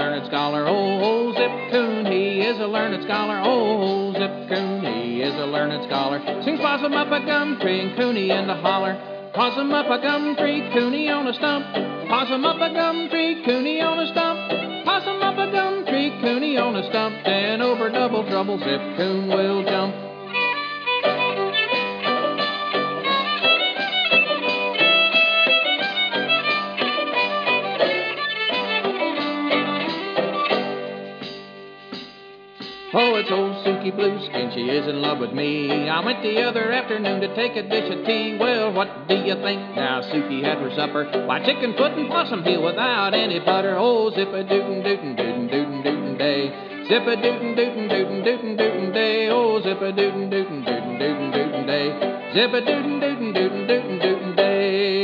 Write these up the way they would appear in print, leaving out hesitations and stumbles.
learned scholar. Oh, Zip Coon, he is a learned scholar. Oh, Zip Coon, he is a learned scholar. Sings possum up a gum tree and Cooney in the holler. Possum up a gum tree, Cooney on a stump. Possum up a gum tree, Cooney on a stump. Possum up a gum tree, Cooney on a stump. Then over double trouble, Zip Coon will jump. Oh, it's old Sukie Blueskin, she is in love with me. I went the other afternoon to take a dish of tea. Well, what do you think now Sukie had for supper? Why, chicken foot and possum heel without any butter. Oh, zip-a-dootin'-dootin'-dootin'-dootin'-dootin' day. Zip-a-dootin'-dootin'-dootin'-dootin' day. Oh, zip-a-dootin'-dootin'-dootin'-dootin' day. Zip-a-dootin'-dootin'-dootin'-dootin' day.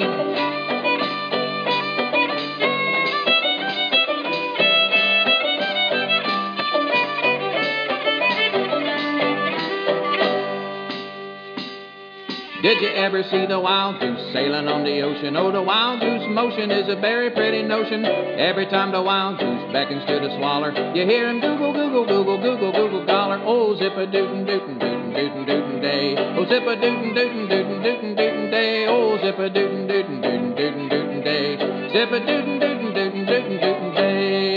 Did you ever see the wild goose sailing on the ocean? Oh, the wild goose motion is a very pretty notion. Every time the wild goose beckons to the swaller, you hear him google, google, google, google, google, goller. Oh, zip-a-dootin'-dootin'-dootin'-dootin'-dootin' day. Oh, zip-a-dootin'-dootin'-dootin'-dootin' day. Oh, zip-a-dootin'-dootin'-dootin'-dootin'-dootin' day. Zip-a-dootin'-dootin'-dootin'-dootin' day.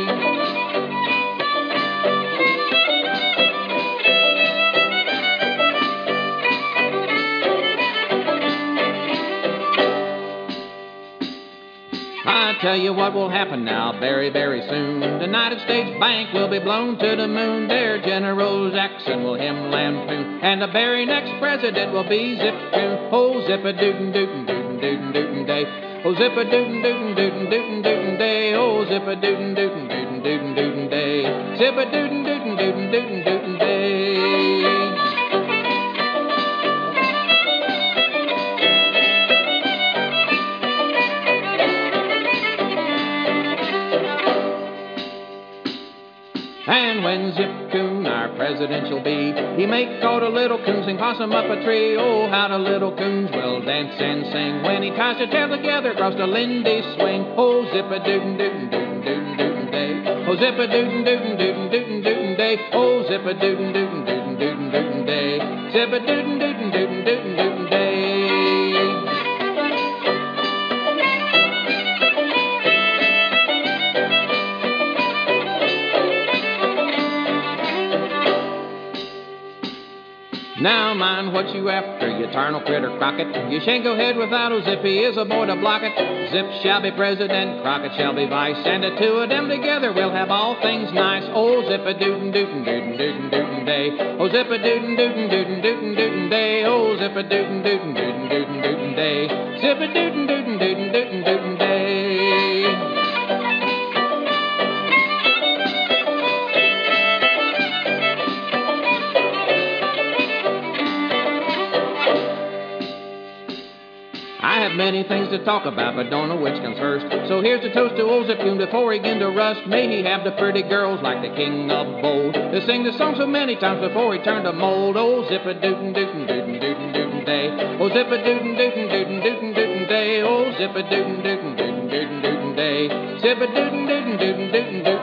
I tell you what will happen now very, very soon. The United States Bank will be blown to the moon. There General Jackson will him lampoon. And the very next president will be Zip Coon. Oh, zip-a-dootin'-dootin'-dootin'-dootin' day. Oh, zip-a-dootin'-dootin'-dootin'-dootin' day. Oh, zip-a-dootin'-dootin'-dootin'-dootin' day. Zip-a-dootin'-dootin'-dootin'-dootin' day. And when Zip Coon our president shall be, he make all the little coons sing possum up a tree. Oh, how the little coons will dance and sing when he ties their tail together across the Lindy swing. Oh, zip-a-dootin'-dootin'-dootin'-dootin'-dootin' day. Oh, zip-a-dootin'-dootin'-dootin'-dootin' day. Oh, zip-a-dootin'-dootin'-dootin'-dootin' day. Zip-a-dootin'-dootin'-dootin'-dootin' day. Now mind what you after, you tarnal critter Crockett. You shan't go ahead without a Zip, he is a boy to block it. Zip shall be president, Crockett shall be vice, and the two of them together will have all things nice. Oh, zip-a-dootin'-dootin'-dootin'-dootin'-dootin' day. Oh, zip-a-dootin'-dootin'-dootin'-dootin' day. Oh, zip-a-dootin'-dootin'-dootin'-dootin' day. Zip-a-dootin'-dootin'-dootin'-dootin' day. I have many things to talk about, but don't know which comes first. So here's a toast to old Zip Coon before he begin to rust. May he have the pretty girls like the king of bold, to sing the song so many times before he turned to mold. Oh, zip-a-dootin'-dootin'-dootin'-dootin'-dootin' day. Oh, zip-a-dootin'-dootin'-dootin'-dootin' day. Oh, zip-a-dootin'-dootin'-dootin'-dootin' day. Zip-a-dootin'-dootin'-dootin'-dootin'